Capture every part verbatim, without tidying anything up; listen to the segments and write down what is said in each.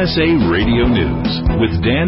S A Radio News with Dan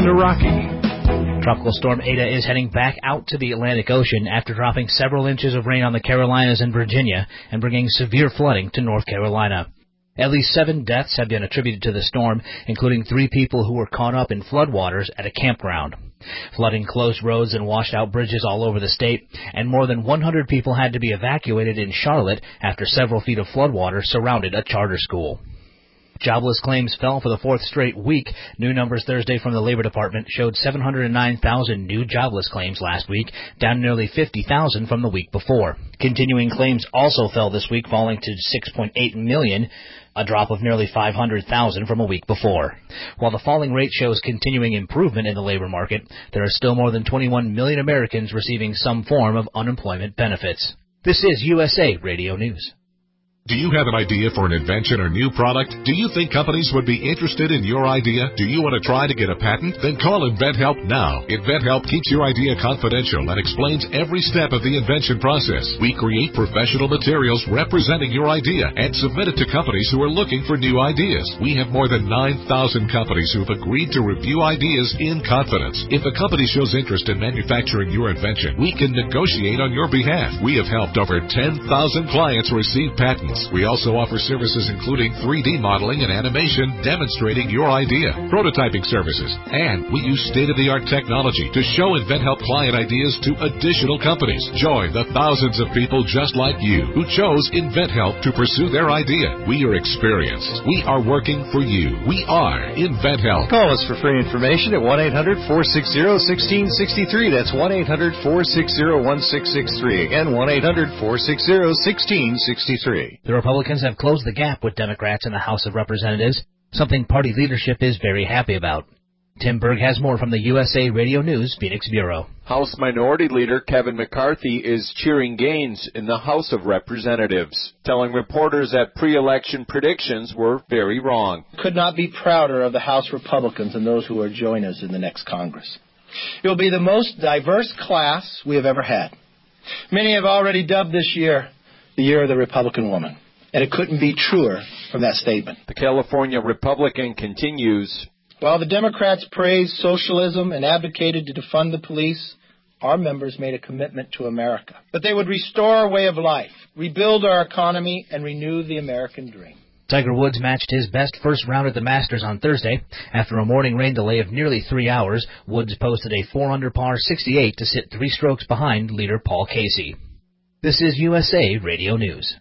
Naraki. Tropical storm Eta is heading back out to the Atlantic Ocean after dropping several inches of rain on the Carolinas and Virginia and bringing severe flooding to North Carolina. At least seven deaths have been attributed to the storm, including three people who were caught up in floodwaters at a campground. Flooding closed roads and washed out bridges all over the state, and more than one hundred people had to be evacuated in Charlotte after several feet of floodwater surrounded a charter school. Jobless claims fell for the fourth straight week. New numbers Thursday from the Labor Department showed seven hundred nine thousand new jobless claims last week, down nearly fifty thousand from the week before. Continuing claims also fell this week, falling to six point eight million, a drop of nearly five hundred thousand from a week before. While the falling rate shows continuing improvement in the labor market, there are still more than twenty-one million Americans receiving some form of unemployment benefits. This is U S A Radio News. Do you have an idea for an invention or new product? Do you think companies would be interested in your idea? Do you want to try to get a patent? Then call InventHelp now. InventHelp keeps your idea confidential and explains every step of the invention process. We create professional materials representing your idea and submit it to companies who are looking for new ideas. We have more than nine thousand companies who have agreed to review ideas in confidence. If a company shows interest in manufacturing your invention, we can negotiate on your behalf. We have helped over ten thousand clients receive patents. We also offer services including three D modeling and animation demonstrating your idea, prototyping services, and we use state-of-the-art technology to show InventHelp client ideas to additional companies. Join the thousands of people just like you who chose InventHelp to pursue their idea. We are experienced. We are working for you. We are InventHelp. Call us for free information at one eight hundred, four six zero, one six six three. That's one eight hundred, four six zero, one six six three. Again, one eight hundred, four six zero, one six six three. The Republicans have closed the gap with Democrats in the House of Representatives, something party leadership is very happy about. Tim Berg has more from the U S A Radio News Phoenix Bureau. House Minority Leader Kevin McCarthy is cheering gains in the House of Representatives, telling reporters that pre-election predictions were very wrong. Could not be prouder of the House Republicans and those who will join us in the next Congress. It will be the most diverse class we have ever had. Many have already dubbed this year the year of the Republican woman, and it couldn't be truer from that statement. The California Republican continues. While the Democrats praised socialism and advocated to defund the police, our members made a commitment to America, that they would restore our way of life, rebuild our economy, and renew the American dream. Tiger Woods matched his best first round at the Masters on Thursday. After a morning rain delay of nearly three hours, Woods posted a four under par sixty-eight to sit three strokes behind leader Paul Casey. This is U S A Radio News.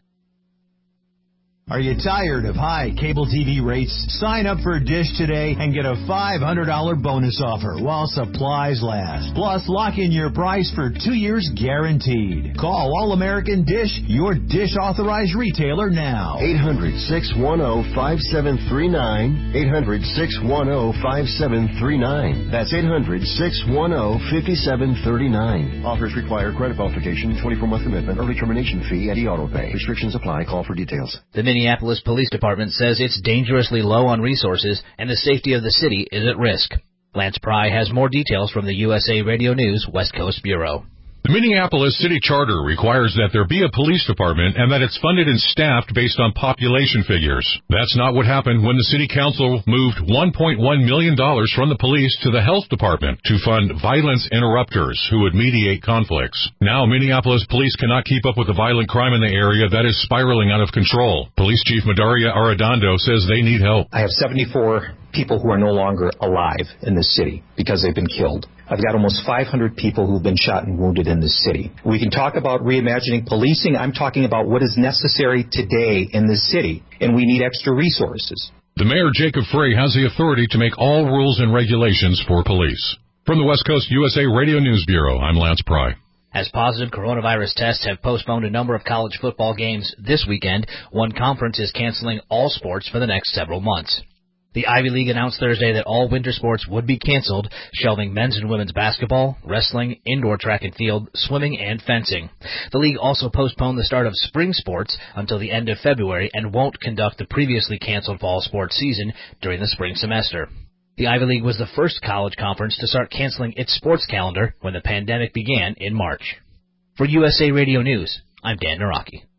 Are you tired of high cable T V rates? Sign up for Dish today and get a five hundred dollars bonus offer while supplies last. Plus, lock in your price for two years guaranteed. Call All-American Dish, your Dish authorized retailer now. eight hundred, six one zero, five seven three nine. eight hundred, six one zero, five seven three nine. That's eight hundred, six one zero, five seven three nine. Offers require credit qualification, twenty-four month commitment, early termination fee, and e-auto pay. Restrictions apply. Call for details. The Minneapolis Police Department says it's dangerously low on resources and the safety of the city is at risk. Lance Pry has more details from the U S A Radio News West Coast Bureau. The Minneapolis City Charter requires that there be a police department and that it's funded and staffed based on population figures. That's not what happened when the City Council moved one point one million dollars from the police to the Health Department to fund violence interrupters who would mediate conflicts. Now Minneapolis police cannot keep up with the violent crime in the area that is spiraling out of control. Police Chief Madaria Arredondo says they need help. I have seventy-four people who are no longer alive in this city because they've been killed. I've got almost five hundred people who've been shot and wounded in this city. We can talk about reimagining policing. I'm talking about what is necessary today in this city, and we need extra resources. The Mayor, Jacob Frey, has the authority to make all rules and regulations for police. From the West Coast U S A Radio News Bureau, I'm Lance Pry. As positive coronavirus tests have postponed a number of college football games this weekend, one conference is canceling all sports for the next several months. The Ivy League announced Thursday that all winter sports would be canceled, shelving men's and women's basketball, wrestling, indoor track and field, swimming, and fencing. The league also postponed the start of spring sports until the end of February and won't conduct the previously canceled fall sports season during the spring semester. The Ivy League was the first college conference to start canceling its sports calendar when the pandemic began in March. For U S A Radio News, I'm Dan Naraki.